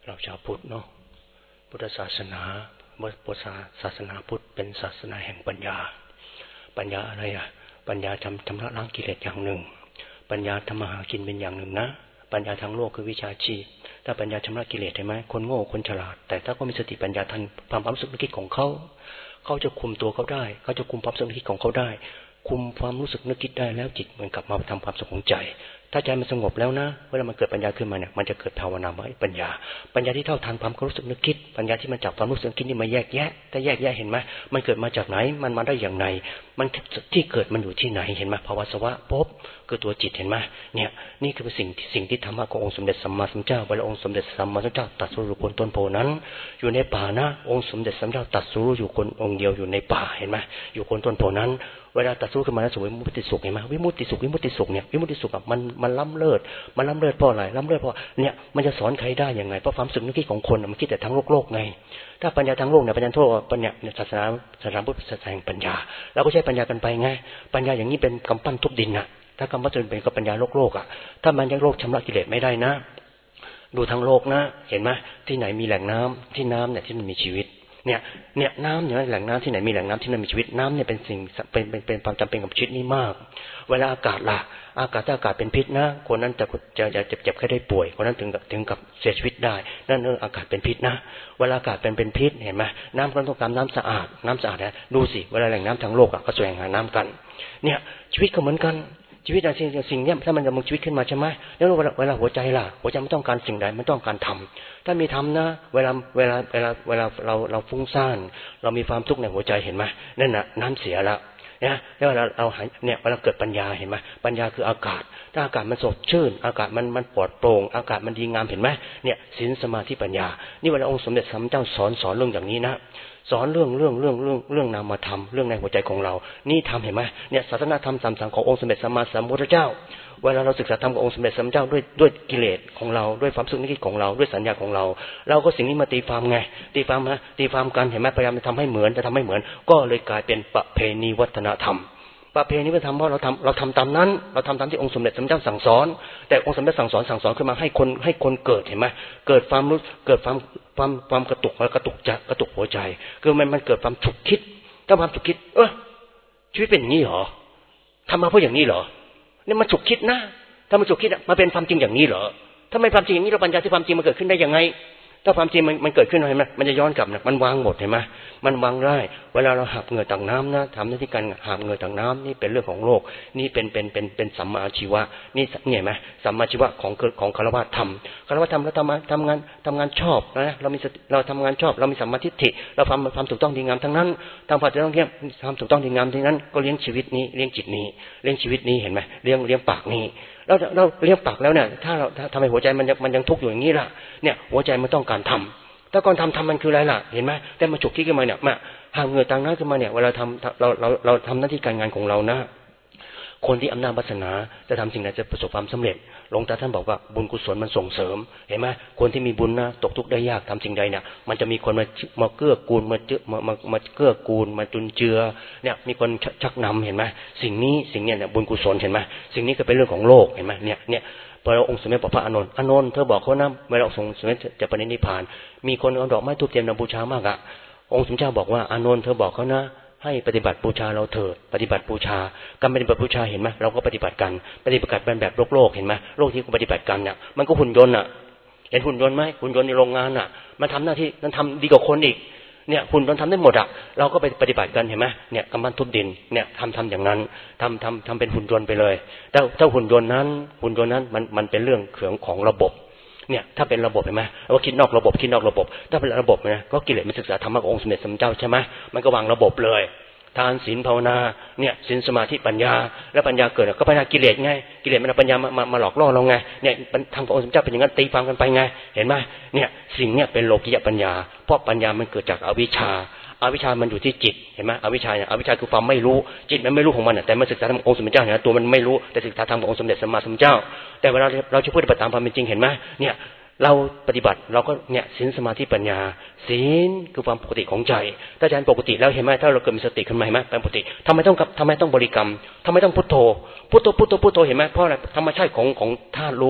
เราชาวพุทธเนาะพุทธศาสนาศาสนาพุทธเป็นศาสนาแห่งปัญญาปัญญาอะไรอ่ะปัญญาชำระล้างกิเลสอย่างหนึ่งปัญญาทำมาหากินเป็นอย่างหนึ่งนะปัญญาทางโลกคือวิชาชีพถ้าปัญญาชำระกิเลสเห็นไหมคนโง่คนฉลาดแต่ถ้าเขามีสติปัญญาทันความรู้สึกนึกคิดของเขาจะคุมตัวเขาได้เขาจะคุมความรู้สึกนึกคิดของเขาได้คุมความรู้สึกนึกคิดได้แล้วจิตมันกลับมาทำความสุขของใจถ้าใจมันสงบแล้วนะเวลามันเกิดปัญญาขึ้นมาเนี่ยมันจะเกิดภาวนาปัญญาที่เท่าทันความรู้สึกนึกคิดปัญญาที่มันจับความรู้สึกนึกคิดนี่มาแยกแยะถ้าแยกแยะเห็นไหมมันเกิดมาจากไหนมันมาได้อย่างไรมันที่เกิดมันอยู่ที่ไหนเห็นไหมภาวะสวะภพคือตัวจิตเห็นไหมเนี่ยนี่คือสิ่งที่ธรรมะขององค์สมเด็จสัมมาสัมพุทธเจ้าเวลาองค์สมเด็จสัมมาสัมพุทธเจ้าตรัสรู้อยู่บนต้นโพนั้นอยู่ในป่านะองค์สมเด็จสัมมาสัมพุทธเจ้าตรัสรู้อยู่คนองค์เดียวอยู่ในป่าเห็นไหมอยู่บนต้นโพนั้นเวลาตรัสรู้ขึ้นมาแล้วสวยวิมุตติสุขเห็นไหมวิมุตติสุขเนี่ยวิมุตติสุขมันล้ำเลิศเพราะอะไรล้ำเลิศเพราะเนี่ยมันจะสอนใครได้ยังไงเพราะความสึกนึกคิดของคนมันคิดแต่ทั้งโลกไงถ้าปัญญาทั้งโลกเนี่ยปัญญาทั่วปัญญาศาสนาพุทธศาสนาแห่งปัญญาเราก็ใช้ปัญญากันไปไงปัญญาอย่างนี้เป็นกำปั้นทุบดินน่ะถ้ากำปั้นทุบดินเป็นก็ปัญญาโลกอ่ะถ้ามันยังโลกชำระกิเลสไม่ได้นะดูทั้งโลกนะเห็นไหมที่ไหนมีแหล่งน้ำที่น้ำเนี่ยที่มันมีชีวิตเนี่ยน้ำเนี่ยแหล่งน้ำที่ไหนมีแหล่งน้ำที่นั่นมีชีวิตน้ำเนี่ยเป็นสิ่งเป็นความจำเป็นกับชีวิตนี้มากเวลาอากาศล่ะถ้าอากาศเป็นพิษนะคนนั้นจะเจ็บแค่ได้ป่วยคนนั้นถึงกับเสียชีวิตได้นั่นอากาศเป็นพิษนะเวลาอากาศเป็นพิษเห็นไหมน้ำก็ต้องการน้ำสะอาดนะดูสิเวลาแหล่งน้ำทางโลกก็แสวงหาน้ำกันเนี่ยชีวิตก็เหมือนกันชีวิตสิ่งนี้ถ้ามันจะมีชีวิตขึ้นมาใช่ไหมแล้วเวลาหัวใจล่ะหัวใจมันต้องการสิ่งใดมันต้องการทำถ้ามีทำนะเวลาเราฟุ้งซ่านเรามีความทุกข์ในหัวใจเห็นไหมนั่นน่ะน้ำเสียแล้วเนี่ยแล้วเราเนี่ยเวลาเกิดปัญญาเห็นไหมปัญญาคืออากาศถ้าอากาศมันสดชื่นอากาศมันปลอดโปร่งอากาศมันดีงามเห็นไหมเนี่ยศีลสมาธิปัญญานี่เวลาองค์สมเด็จสัมมาสัมพุทธเจ้าสอนเรื่องอย่างนี้นะสอนเรื่องนามธรรมเรื่องในหัวใจของเรานี่ทำเห็นไหมเนี่ยศาสนาธรรม3 ขององค์สมเด็จสัมมาสัมพุทธเจ้าเวลาเราศึกษาธรรมขององค์สมเด็จสัมมาสัมพุทธเจ้าด้วยกิเลสของเราด้วยความสุขนึกคิดของเราด้วยสัญญาของเราก็สิ่งนี้มาตีความไงตีความกันเห็นไหมพยายามจะทำให้เหมือนก็เลยกลายเป็นประเพณีวัฒนธรรมประเพณีวัฒนธรรมเพราะเราทำตามนั้นเราทำตามที่องค์สมเด็จสัมมาสัมพุทธเจ้าสั่งสอนแต่องค์สมเด็จสั่งสอนขึ้นมาให้คนเกิดเห็นไหมเกิดความกระตุกหัวใจคือมันเกิดความฉุกคิดถ้าความฉุกคิดชีวิตเป็นอย่างนี้เหรอทำมาเพราะอย่างนี้เหรอนี่มันฉุกคิดนะถ้ามันฉุกคิดมาเป็นความจริงอย่างนี้เหรอถ้าไม่ความจริงอย่างนี้เราปัญญาที่ความจริงมันเกิดขึ้นได้ยังไงถ้าความจริงมันเกิดขึ้นเห็นไหมมันจะย้อนกลับนะมันวางหมดเห็นไหมมันวางได้เวลาเราหักเหงื่อต่างน้ำนะทำหน้าที่การหักเหงื่อต่างน้ำนี่เป็นเรื่องของโลกนี่เป็นสัมมาอาชีวะนี่เห็นไหมสัมมาอาชีวะของฆราวาสธรรมแล้วทำงานชอบนะเราทำงานชอบเรามีสัมมาทิฏฐิเราทำความถูกต้องดีงามทั้งนั้นทำความถูกต้องดีงามทั้งนั้นก็เลี้ยงชีวิตนี้เลี้ยงจิตนี้เลี้ยงชีวิตนี้เห็นไหมเลี้ยงปากนี้เราเลี้ยงปากแล้วเนี่ยถ้าทำไมหัวใจมันยังทุกข์อยู่อย่างนี้ล่ะเนี่ยหัวใจมันต้องการทำถ้าก่อนทำมันคืออะไรล่ะเห็นไหมแต่มาฉุกคิดขึ้นมาเนี่ยมาหางเหงื่อต่างน้ำขึ้นมาเนี่ยเวลาเราทำหน้าที่การงานของเรานะคนที่อำนาจวาสนาจะทำสิ่งใดจะประสบความสำเร็จหลวงตาท่านบอกว่าบุญกุศลมันส่งเสริมเห็นไหมคนที่มีบุญนะตกทุกข์ได้ยากทำสิ่งใดเนี่ยมันจะมีคนมาเกื้อกูลมาเกื้อกูลมาจุนเจือเนี่ยมีคนชักนำเห็นไหมสิ่งนี้เนี่ยบุญกุศลเห็นไหมสิ่งนี้ก็เป็นเรื่องของโลกเห็นไหมเนี่ยพอเราองค์สมเด็จพระอานนท์เธอบอกเขานะเวลาองค์สมเด็จจะปรินิพพานมีคนเอาดอกไม้ทูบเทียนมาบูชามากองค์สมเด็จเจ้าบอกว่าอานนท์เธอบอกเขานะให้ปฏิบัติบูชาเราเถิดปฏิบัติบูชาการปฏิบัติบูชาเห็นไหมเราก็ปฏิบัติกันแบบโลกเห็นไหมโลกที่ปฏิบัติกันเนี่ยมันก็หุ่นยนต์เห็นหุ่นยนต์ไหมหุ่นยนต์ในโรงงานมันทำหน้าที่มันทำดีกว่าคนอีกเนี่ยหุ่นยนต์ทำได้หมดเราก็ไปปฏิบัติกันเห็นไหมเนี่ยกำปั้นทุบดินเนี่ยทำอย่างนั้นทำเป็นหุ่นยนต์ไปเลยถ้าหุ่นยนต์นั้นมันเป็นเรื่องของระบบเนี่ยถ้าเป็นระบบเห็นไหมว่าคิดนอกระบบถ้าเป็นระบบนะก็กิเลสมันศึกษาธรรมะขององค์สมเด็จสัมมาสัมพุทธเจ้าใช่ไหมมันก็วางระบบเลยทานศีลภาวนาเนี่ยศีลสมาธิปัญญาแล้วปัญญาเกิดก็ปัญญากิเลสไงกิเลสมันเอาปัญญามาหลอกล่อเราไงเนี่ยทางขององค์สมเด็จเจ้าเป็นอย่างนั้นตีความกันไปไงเห็นไหมเนี่ยสิ่งเนี่ยเป็นโลกิยปัญญาเพราะปัญญามันเกิดจากอวิชชามันอยู่ที่จิตเห็นไหมอวิชชาคือความไม่รู้จิตมันไม่รู้ของมันแต่มันศึกษาธรรมองค์สมเด็จเจ้าเนี่ยตัวมันไม่รู้แต่ศึกษาธรรมขององค์สมเด็จสัมมาสัมพุทธเจ้าแต่เวลาเราจะพูดปฏิบัติตามความเป็นจริงเห็นไหมเนี่ยเราปฏิบัติเราก็เนี่ยศีลสมาธิปัญญาศีลคือความปกติของใจถ้าใจปกติแล้วเห็นไหมถ้าเราเกิดมีสติขึ้นมาเห็นไหมเป็นปกติทำไมต้องบริกรรมทำไมต้องพุทโธเห็นไหมเพราะอะไรธรรมชาติของธาตุรู้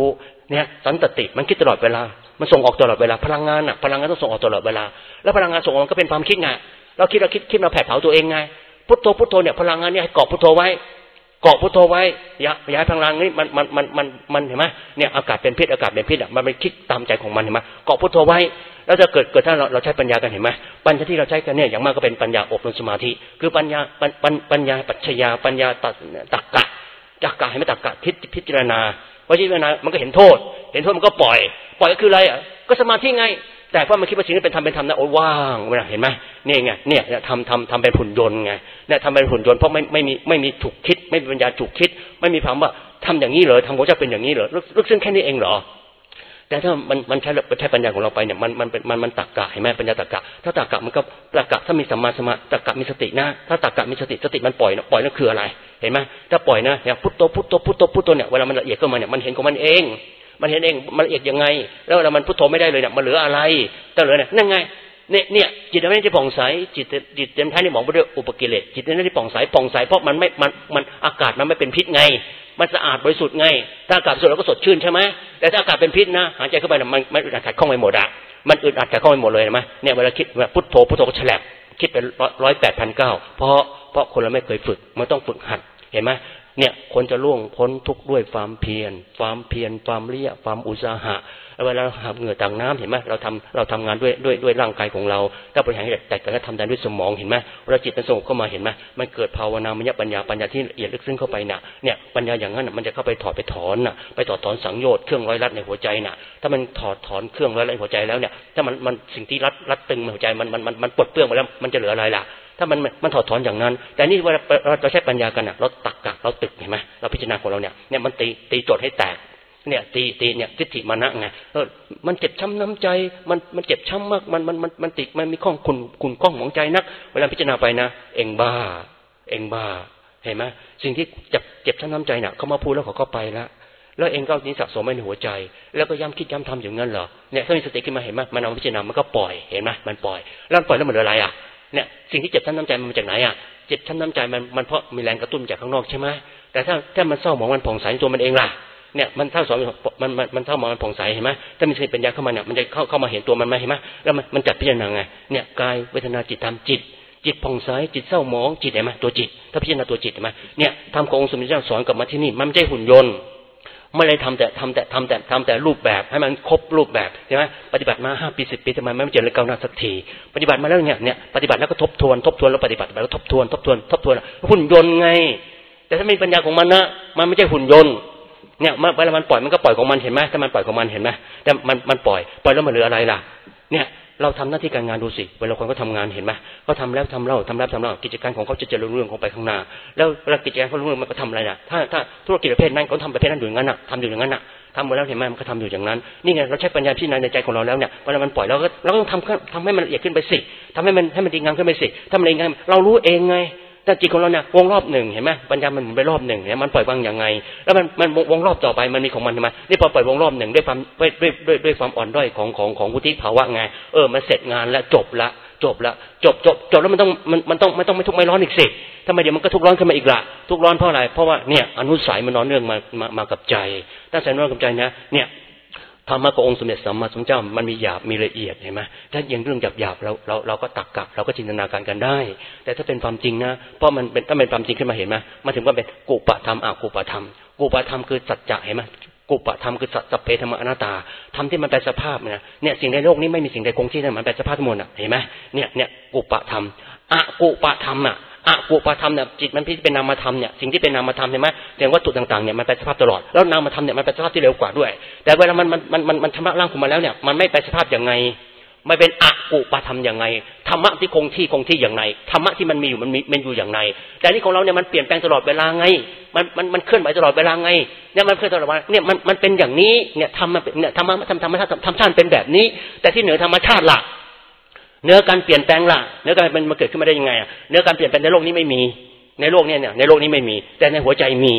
เนี่ยสันตติมันคิดตลอดเวลามันส่งออกตลอดเวลาพลังงานต้องส่งออกตลอดเวลาแล้วพลังงานส่งออกก็เป็นความคิดไงเราคิดมาแผดเผาตัวเองไงพุทโธเนี่ยพลังงานเนี่ยให้เกาะพุทโธไว้อย่าให้พลังนี้มันเห็นไหมเนี่ยอากาศเป็นพิษมันไปคิดตามใจของมันเห็นไหมเกาะพุทโธไว้แล้วจะเกิดถ้าเราใช้ปัญญากันเห็นไหมปัญญาที่เราใช้กันเนี่ยอย่างมากก็เป็นปัญญาอบรมสมาธิคือปัญญาปัจฉญาปัญญาตรรกะให้ไม่ตรรกะพิจารณาว่าพิจารณามันก็เห็นโทษมันก็ปล่อยก็คืออะไรก็สมาธิไงแต่เพราะมันคิดว่าสิ่งนี้เป็นธรรมนะโอ้ว่างเห็นไหมนี่ไงเนี่ยทำเป็นหุ่นยนต์ไงเนี่ยทำเป็นหุ่นยนต์เพราะไม่มีถูกคิดไม่มีปัญญาถูกคิดไม่มีความว่าทำอย่างนี้เหรอทำหัวใจเป็นอย่างนี้เหรอลึกซึ้งแค่นี้เองเหรอแต่ถ้ามันใช้ปัญญาของเราไปเนี่ยมันตรรกะเห็นไหมปัญญาตรรกะถ้าตรรกะมันก็ตรรกะถ้ามีสัมมาตรรกะมีสตินะถ้าตรรกะมีสติมันปล่อยนั่นคืออะไรเห็นไหมถ้าปล่อยนะอย่างพุทโธเนี่ยเวลามันละเอียดเข้ามาเนี่ยมันเห็นของมันเองมันละเอียดยังไงแล้วเวลามันพุทโธไม่ได้เลยเนี่ยมันเหลืออะไรแต่เหลือเนี่ยนั่นไงเนี่ยจิตมันไม่ได้ผ่องใสจิตเต็มท้ายในหมองไปด้วยอุปกิเลสจิตไม่ได้ผ่องใสเพราะมันอากาศมันไม่เป็นพิษไงมันสะอาดบริสุทธิ์ไงถ้าอากาศบริสุทธิ์เราก็สดชื่นใช่ไหมแต่ถ้าอากาศเป็นพิษนะหายใจเข้าไปมันอึดอัดขัดข้องไปหมดมันอึดอัดขัดข้องไปหมดเลยเห็นไหมเนี่ยเวลาคิดพุทโธก็ฉลับคิดเป็น108,900เพราะคนเราไม่เคยฝึกมันต้องฝึกหัดเห็นไหมเนี่ยคนจะล่วงพ้นทุกข์ด้วยความเพียรความเรียความอุตสาหะเวลาเราหับเหงื่อต่างน้ำเห็นไหมเราทำงานด้วยร่างกายของเราถ้าบริหารแต่ก็ทำได้ด้วยสมองเห็นไหมเวลาจิตมันสงบเข้ามาเห็นไหมมันเกิดภาวนามยปัญญาที่ละเอียดลึกซึ้งเข้าไปเนี่ยปัญญาอย่างนั้นมันจะเข้าไปถอดสังโยชน์เครื่องร้อยรัดในหัวใจถ้ามันถอดถอนเครื่องร้อยรัดในหัวใจแล้วเนี่ยถ้ามันสิ่งที่รัดตึงในหัวใจมันปลดเปลื้องไปแล้วมันจะเหลืออะไรล่ะถ้ามันถอดถอนอย่างนั้นแต่นี่เวลาเราใช้ปัญญากันเราตักกะเราตึกเห็นไหมเราพิจารณาของเราเนี่ยมันตีโจทย์ให้แตกเนี่ยตีเนี่ยทิฏฐิมานะไงมันเจ็บช้ำน้ำใจมันเจ็บช้ำมากมันติดมันมีข้องคุณข้องของใจนักเวลาพิจารณาไปนะเองบ้าเห็นไหมสิ่งที่เจ็บช้ำน้ำใจเนี่ยเขามาพูดแล้วเขาก็ไปแล้วเองก็นี้สะสมไว้ในหัวใจแล้วก็ย้ำคิดย้ำทำอย่างนั้นเหรอเนี่ยถ้ามีสติขึ้นมาเห็นไหมมันเอาพิจารณามันก็ปล่อยเห็นไหมมันปล่อยแล้วมันเหลืออะไรเนี่ยสิ่งที่เจ็บช้ำน้ำใจมันมาจากไหนเจ็บช้ำน้ำใจมันเพราะมีแรงกระตุ้นจากข้างนอกใช่ไหมแต่ถ้ามันเศร้าหมองมันผ่องใสตัวมันเองล่ะเนี่ยมันเท่าสอนมันเท่าหมองมันผ่องใสเห็นไหมถ้ามีสติปัญญาเข้ามาเนี่ยมันจะเข้ามาเห็นตัวมันไหมเห็นไหมแล้วมันจัดพิจารณาไงเนี่ยกายเวทนาจิตธรรมจิตผ่องใสจิตเศร้าหมองจิตเห็นไหมตัวจิตถ้าพิจารณาตัวจิตเห็นไหมเนี่ยทำขององค์สมเด็จเจ้าสอนกลับมาที่นี่มันไม่ใช่หุ่นยนต์ไม่ได้ทำแต่รูปแบบให้มันครบรูปแบบใช่ไหมปฏิบัติมา5 ปี 10 ปีทำไมไม่เจริญก้าวหน้าสักทีปฏิบัติมาแล้วเนี่ยปฏิบัติแล้วก็ทบทวนแล้วปฏิบัติแล้วทบทวนหุ่นยนต์ไงแต่ถ้ามีปัญญาของมันนะมันไม่ใช่หุ่นยนต์เนี่ยเวลามันปล่อยมันก็ปล่อยของมันเห็นไหมถ้ามันปล่อยของมันเห็นไหมแต่มันปล่อยแล้วมันเหลืออะไรล่ะเนี่ยเราทำหน้าที่การงานดูสิเวลาคนเขาทำงานเห็นไหมเขาทำแล้วทำเล่ากิจการของเขาจะเจริญรุ่งเรืองของไปข้างหน้าแล้วเวลากิจการเขารุ่งเรืองมันก็ทำอะไรล่ะถ้าธุรกิจประเภทนั้นเขาทำประเภทนั้นอยู่อย่างนั้นทำอยู่อย่างนั้นทำหมดแล้วเห็นไหมมันก็ทำอยู่อย่างนั้นนี่ไงเราใช้ปัญญาพิจารณาในใจของเราแล้วเนี่ยเวลามันปล่อยเราต้องทำให้มันละเอียดขึ้นไปสิทำให้มันดีงามขึ้นไปสิถ้ามันดีงามเรารู้เองไงแต่จิตของเราเนี่ยวงรอบหนึ่งเห็นไหมปัญญามันหมุนไปรอบหนึ่งเนี่ยมันปล่อยวางอย่างไงแล้วมันวงรอบต่อไปมันมีของมันใช่ไหมนี่พอปล่อยวงรอบหนึ่งด้วยความอ่อนด้อยของวุฒิภาวะไงมันเสร็จงานแล้วจบแล้วแล้วมันต้องไม่ทุกข์ไม่ร้อนอีกสิทำไมเดี๋ยวมันก็ทุกข์ร้อนขึ้นมาอีกละทุกข์ร้อนเพราะอะไรเพราะว่าเนี่ยอนุสัยมันนอนเนื่องมากับใจถ้าใส่นอนกับใจนะเนี่ยธรรมะขององค์สมเด็จสัมมาสัมพุทธเจ้ามันมีหยาบมีละเอียดเห็นไหมถ้าอย่างเรื่องหยาบเราก็ตักกะเราก็จินตนาการกันได้แต่ถ้าเป็นความจริงนะเพราะมันเป็นถ้าเป็นความจริงขึ้นมาเห็นไหมมาถึงว่าเป็นกุปะธรรมอกุปะธรรมคือสัจจะเห็นไหมกุปะธรรมคือสัพเพธรรมอนัตตาธรรมที่มันแปลสภาพเนี่ยสิ่งในโลกนี้ไม่มีสิ่งใดคงที่นะมันแปลสภาพทั้งหมดเห็นไหมเนี่ยกุปะธรรมอกุปะธรรมอกุปะธรรมเนี่ยจิตมันที่เป็นนามธรรมเนี่ยสิ่งที่เป็นนามธรรมเห็นไหมอย่างวัตถุต่างๆเนี่ยมันแปลสภาพตลอดแล้วนามธรรมเนี่ยมันแปลสภาพที่เร็วกว่าด้วยแต่เวลามันชำระล้างของมันแล้วเนี่ยมันไม่แปลสภาพอย่างไงไม่เป็นอกุปะธรรมอย่างไงธรรมะที่คงที่อย่างไรธรรมะที่มันมีอยู่มันอยู่อย่างไรแต่นี่ของเราเนี่ยมันเปลี่ยนแปลงตลอดเวลาไงมันเคลื่อนไหวตลอดเวลาไงเนี่ยมันเคลื่อนตลอดเวลาเนี่ยมันเป็นอย่างนี้เนี่ยธรรมชาติเป็นแบบนี้แต่ที่เหนือธรรมชาติล่ะเนื้อการเปลี่ยนแปลงล่ะเนื้อการมันเกิดขึ้นมาได้ยังไงเนื้อการเปลี่ยนแปลงในโลกนี้ไม่มีในโลกนี้ไม่มีแต่ในหัวใจมี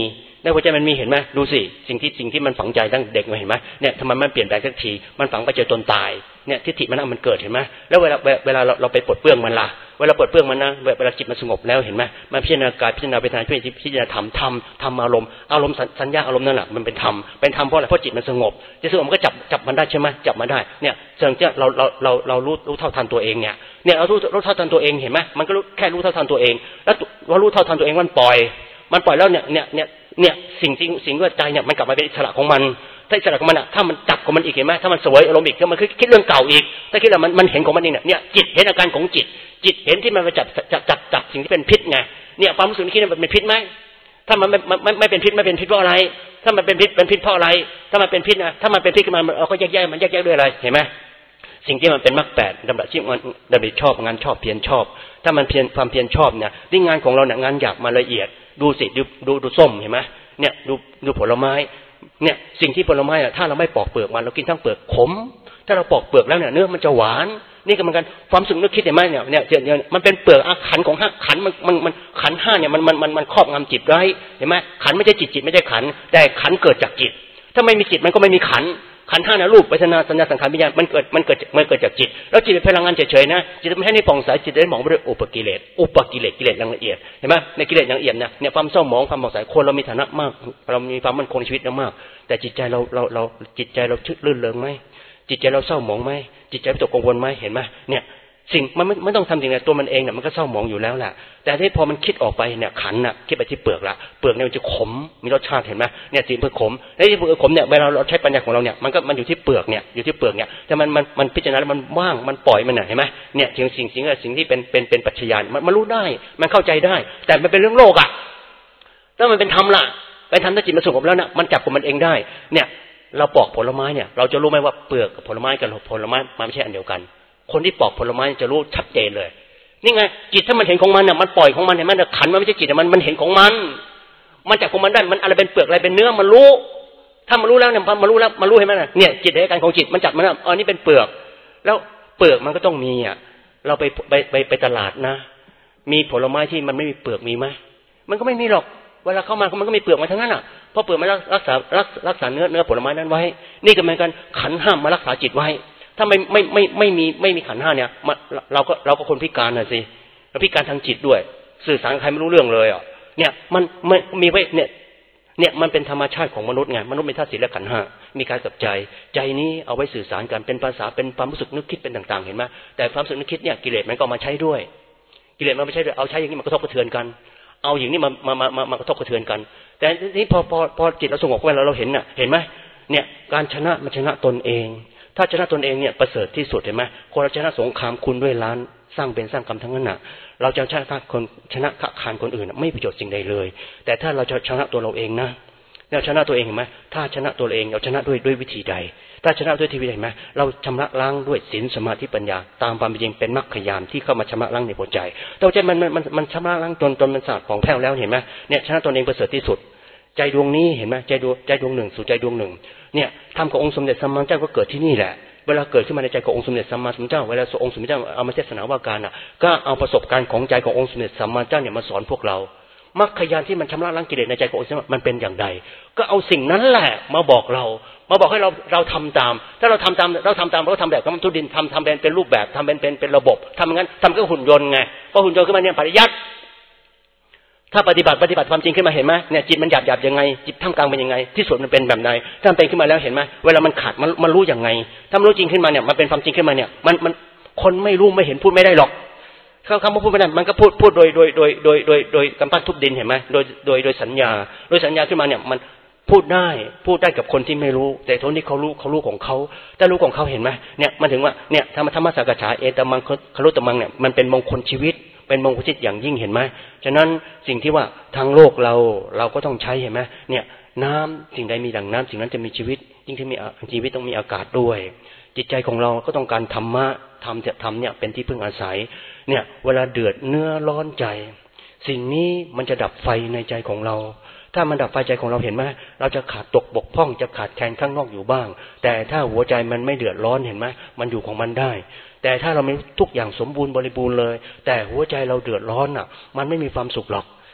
ในหัวใจมันมีเห็นไหมดูสิสิ่งที่มันฝังใจตั้งเด็กเห็นไหมเนี่ยทำไมมันเปลี่ยนแปลงสักทีมันฝังไปจนตนตายเนี่ยทิฏฐิมันเกิดเห็นไหมแล้วเวลาเราไปปลดเปลื้องมันล่ะเวลาปลดเปลื้องมันนะเวลาจิตมันสงบแล้วเห็นไหมมันพิจารณากายพิจารณาเวทนาพิจารณาธรรมอารมณ์สัญญาอารมณ์นั่นแหละมันเป็นธรรมเพราะอะไรเพราะจิตมันสงบจิตสงบมันก็จับมันได้ใช่ไหมจับมันได้เนี่ยเชิงที่เรารู้เท่าทันตัวเองเนี่ยเรารู้เท่าทันตัวเองเห็นไหมมันก็แค่รู้เท่าทันตัวเองแล้วเรารู้เท่าทันตัวเองมันปล่อยแล้วเนี่ยสิ่งว่าใจเนี่ยมันกลับมาเป็นอิสระของมันถ้าอิสระของมันถ้ามันจับของมันอีกเห็นไหมถ้ามันเสวยอารมณ์อีกถ้ามันคิดเรื่องเก่าอีกถ้าคิดแล้วมันเห็นของมันเองเนี่ยจิตเห็นอาการของจิตเห็นที่มันไปจับสิ่งที่เป็นพิษไงเนี่ยความรู้สึกนี้มันเป็นพิษไหมถ้ามันไม่เป็นพิษเพราะอะไรถ้ามันเป็นพิษเพราะอะไรถ้ามันเป็นพิษนะถ้ามันเป็นพิษขึ้นมาเราก็แยกด้วยอะไรเห็นไหมสิ่งที่มันเป็นมรรคแปดดำริที่มันดำริชอบงานชอบเพียรชอบถ้ามันความเพียรชอบเนี่ยที่งานของเราเนี่ยงานหยาบมาละเอียดดูสิดูส้มเห็นไหมเนี่ยดูผลไม้เนี่ยสิ่งที่ผลไม้ถ้าเราไม่ปอกเปลือกมันเรากินทั้งเปลือกขมถ้าเราปอกเปลือกแล้วเนี่ยเนื้อมันจะหวานนี่ก็เหมือนกันความสึกนึกคิดเห็นไหมเนี่ยมันเป็นเปลือกขันของขันมันขันห้าเนี่ยมันครอบงำจิตไว้เห็นไหมขันไม่ใช่จิตไม่ใช่ขันแต่ขันเกิดจากจิตถ้าไม่มีจิตมันก็ไม่มีขันห้านะรูปเวทนาสัญญาสังขารวิญญาณมันเกิดจากจิตแล้วจิตเป็นพลังงานเฉยๆนะจิตไม่ให้ในผ่องใสจิตได้มองไปด้วยอุปกิเลสกิเลสอย่างละเอียดเห็นไหมในกิเลสอย่างละเอียดเนี่ยความเศร้าหมองความผ่องใสคนเรามีฐานะมากเรามีความมั่นคงในชีวิตมากแต่จิตใจเราจิตใจเราลื่นเริงไหมจิตใจเราเศร้าหมองไหมจิตใจตกกังวลไหมเห็นไหมเนี่ยสิ่งมันไม่ต้องทำสิ่งใดตัวมันเองเนี่ยมันก็เศร้าหมองอยู่แล้วแหละแต่ที่พอมันคิดออกไปเนี่ยขันน่ะคิดไปที่เปลือกละเปลือกเนี่ยมันจะขมมีรสชาติเห็นไหมเนี่ยจิตเปลือกขมแล้วที่เปลือกขมเนี่ยเวลาเราใช้ปัญญาของเราเนี่ยมันอยู่ที่เปลือกเนี่ยแต่มันพิจารณามันว่างมันปล่อยมันเห็นไหมเนี่ยสิ่งที่เป็นปัจจัยมันรู้ได้มันเข้าใจได้แต่มันเป็นเรื่องโลกอ่ะถ้ามันเป็นธรรมล่ะเป็นธรรมถ้าจิตมันสงบแล้วนะมันจับกับมันเองได้เนี่ยเราปอกผลไม้เนี่ยเราจะรู้ไหมว่าเปลือกกับผลไม้กับผลไม้มันไม่ใช่อันเดียวกันคนที่ปอกผลไม้จะรู้ชัดเจนเลยนี่ไงจิตถ้ามันเห็นของมันเนี่ยมันปล่อยของมันเห็นไหมขันมันไม่ใช่จิตมันเห็นของมันจับของมันได้มันอะไรเป็นเปลือกอะไรเป็นเนื้อมันรู้ถ้ามันรู้แล้วเนี่ยมันรู้เห็นไหมเนี่ยจิตในการของจิตมันจับมันนี่เป็นเปลือกแล้วเปลือกมันก็ต้องมีเราไปตลาดนะมีผลไม้ที่มันไม่มีเปลือกมีไหมมันก็ไม่มีหรอกเวลาเข้ามามันก็มีเปลือกมาทั้งนั้นเพราะเปลือกมันรักษาเนื้อผลไม้นั้นไว้นี่ก็เหมือนกันขันห้ามมารักษาจิตไว้ถ้าไม่มีขันห้าเนี่ยเราก็คนพิการน่ะสิเราพิการทางจิตด้วยสื่อสารใครไม่รู้เรื่องเลยเนี่ยมันมีไว้เนี่ยมันเป็นธรรมชาติของมนุษย์ไงมนุษย์เป็นธาตุสี่และขันธ์ห้ามีกายกับใจนี้เอาไว้สื่อสารกันเป็นภาษาเป็นความรู้สึกนึกคิดเป็นต่างๆเห็นไหมแต่ความรู้สึกนึกคิดเนี่ยกิเลสมันก็มาใช้ด้วยกิเลสมันไม่ใช่ด้วยเอาใช้อย่างนี้มันกระทบกระเทือนกันเอาอย่างนี้มากระทบกระเทือนกันแต่นี้พอจิตเราสงบไปแล้วเราเห็นไหมเนี่ยการชนะมันชนะตนเองถ้าชนะตนเองเนี่ยประเสริฐที่สุดเห็นไหมคนเราชนะสงครามคุณด้วยล้านสร้างเป็นสร้างกรรมทั้งนั้นเราจะชนะขานคนอื่นไม่ประโยชน์สิ่งใดเลยแต่ถ้าเราจะชนะตัวเราเองนะเราชนะตัวเองเห็นไหมถ้าชนะตัวเองเราชนะด้วยวิธีใดถ้าชนะด้วยวิธีใดเห็นไหมเราชำระล้างด้วยศีลสมาธิปัญญาตามความเป็นจริงเป็นมรรคญาณที่เข้ามาชำระล้างในหัวใจแต่ใจมันชำระล้างจนมันสะอาดผ่องแผ้วแล้วเห็นไหมเนี่ยชนะตนเองประเสริฐที่สุดใจดวงนี้เห็นไหมใจดวงหนึ่งสู่ใจดวงหนึ่งเนี่ยธรรมขององค์สมเด็จสัมมาสัมพุทธเจ้าก็เกิดที่นี่แหละเวลาเกิดขึ้นมาในใจขององค์สมเด็จสัมมาสัมพุทธเจ้าเวลาองค์สมเด็จเจ้าเอามาเทศนาว่าการก็เอาประสบการณ์ของใจขององค์สมเด็จสัมมาสัมพุทธเจ้าเนี่ยมาสอนพวกเรามรรคญาณที่มันชำระล้างกิเลสในใจขององค์สมเด็จมันเป็นอย่างใดก็เอาสิ่งนั้นแหละมาบอกให้เราทำตามถ้าเราทำตามเราทำแบบกับทุดินทำเป็นรูปแบบทำเป็นระบบทำอย่างนั้นทำก็หุ่นยนต์ไงพอหุ่นยนต์ขึ้นมาเนี่ยปริยัติถ้าปฏิบัติความจริงขึ้นมาเห็นไหมเนี่ยจิตมันหยาบยังไงจิตท่ามกลางเป็นยังไงที่สุดมันเป็นแบบไหนถ้ามันเป็นขึ้นมาแล้วเห็นไหมเวลามันขาดมันรู้ยังไงถ้ามันรู้จริงขึ้นมาเนี่ยมันเป็นความจริงขึ้นมาเนี่ยมันคนไม่รู้ไม่เห็นพูดไม่ได้หรอกคำว่าพูดไม่ได้มันก็พูดโดยกำปั้นทุบดินเห็นไหมโดยสัญญาขึ้นมาเนี่ยมันพูดได้กับคนที่ไม่รู้แต่คนที่เขารู้ของเขาแต่รู้ของเขาเห็นไหมเนี่ยมันถึงว่าเนี่ยธรรมสังกัจฉาเอตมังคลุตมังเนี่ยมันเป็นมงคลชีวิตเป็นมงคลชีวิตอย่างยิ่งเห็นไหมฉะนั้นสิ่งที่ว่าทางโลกเราก็ต้องใช้เห็นไหมเนี่ยน้ำสิ่งใดมีดั่งน้ำสิ่งนั้นจะมีชีวิตยิ่งที่มีชีวิตต้องมีอากาศด้วยจิตใจของเราก็ต้องการธรรมะธรรมเนี่ยเป็นที่พึ่งอาศัยเนี่ยเวลาเดือดเนื้อร้อนใจสิ่งนี้มันจะดับไฟในใจของเราถ้ามันดับไฟใจของเราเห็นไหมเราจะขาดตกบกพร่องจะขาดแคลนข้างนอกอยู่บ้างแต่ถ้าหัวใจมันไม่เดือดร้อนเห็นไหมมันอยู่ของมันได้แต่ถ้าเรามีทุกอย่างสมบูรณ์บริบูรณ์เลยแต่หัวใจเราเดือดร้อนมันไม่มีความสุขหรอก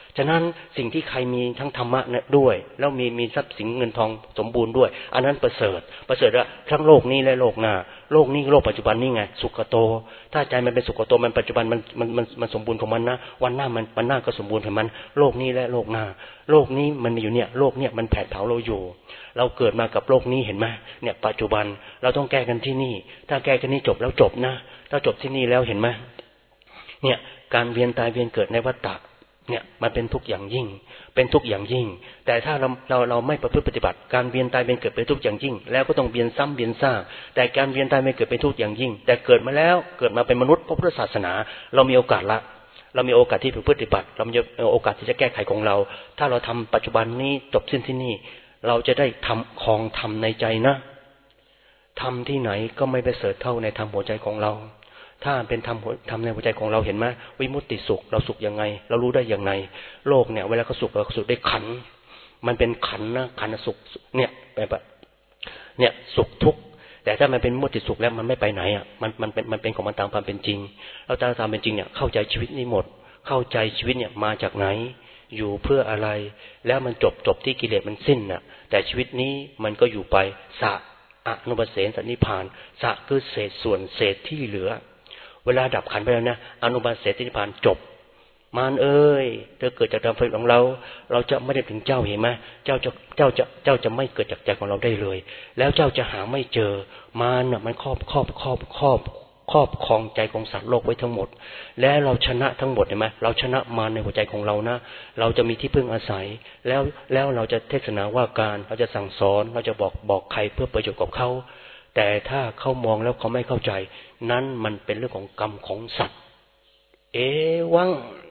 ฉะนั้นสิ่งที่ใครมีทั้งธรรมะด้วยแล้วมีทรัพย์สินเงินทองสมบูรณ์ด้วยอันนั้นประเสริฐว่าทั้งโลกนี้และโลกหน้าโลกนี้โลกปัจจุบันนี่ไงสุขโตถ้าใจมันเป็นสุขโตมันปัจจุบันมันสมบูรณ์ของมันนะวันหน้าก็สมบูรณ์ของมันโลกนี้และโลกหน้าโลกนี้มันมีอยู่เนี่ยโลกเนี่ยมันแผดเผาเราอยู่เราเกิดมากับโลกนี้เห็นไหมเนี่ยปัจจุบันเราต้องแก้กันที่นี่ถ้าแก้กันนี้จบแล้วจบนะถ้าจบที่นี่แล้วเห็นไหมเนี่ยการเวียนตายเวียนเกิดในวัฏฏะเนี่ยมันเป็นทุกข์อย่างยิ่งเป็นทุกข์อย่างยิ่งแต่ถ้าเราไม่ประพฤติปฏิบัติการเวียนตายเวียนเกิดเป็นทุกข์อย่างยิ่งแล้วก็ต้องเวียนซ้ำเวียนซากแต่การเวียนตายเวียนเกิดเป็นทุกข์อย่างยิ่งแต่เกิดมาแล้วเกิดมาเป็นมนุษย์พระพุทธศาสนาเรามีโอกาสละเรามีโอกาสที่ปฏิบัติเรามีโอกาสที่จะแก้ไขของเราถ้าเราทำปัจจุบันนี้จบสิ้นที่นี่เราจะได้ทำครองธรรมในใจนะธรรมที่ไหนก็ไม่ไปเสริฐเท่าในธรรมหัวใจของเราถ้าเป็นธรรมในหัวใจของเราเห็นไหมวิมุตติสุขเราสุขยังไงเรารู้ได้อย่างไรโลกเนี่ยเวลาเขาสุขเราสุขได้ขันมันเป็นขันนะขันสุขเนี่ยแบบเนี่ยสุขทุกข์แต่ถ้ามันเป็นวิมุตติสุขแล้วมันไม่ไปไหนอ่ะมันเป็นของมันตามความเป็นจริงเราตามเป็นจริงเนี่ยเข้าใจชีวิตนี้หมดเข้าใจชีวิตเนี่ยมาจากไหนอยู่เพื่ออะไรแล้วมันจบที่กิเลสมันสิ้นน่ะแต่ชีวิตนี้มันก็อยู่ไปสะอนุปัสเสนสันนิพพานสะคือเศษส่วนเศษที่เหลือเวลาดับขันไปแล้วนะอนุปัสเสนนิพพานจบมารเอ้ยเธอเกิดจากความฝันของเราจะไม่ได้ถึงเจ้าเห็นไหมเจ้าจะไม่เกิดจากใจของเราได้เลยแล้วเจ้าจะหาไม่เจอมารน่ะมันครอบครองใจของสัตว์โลกไว้ทั้งหมดและเราชนะทั้งหมดเห็นไหมเราชนะมารในหัวใจของเรานะเราจะมีที่พึ่งอาศัยแล้วเราจะเทศนาว่าการเราจะสั่งสอนเราจะบอกใครเพื่อประโยชน์กับเขาแต่ถ้าเขามองแล้วเขาไม่เข้าใจนั้นมันเป็นเรื่องของกรรมของสัตว์เอวัง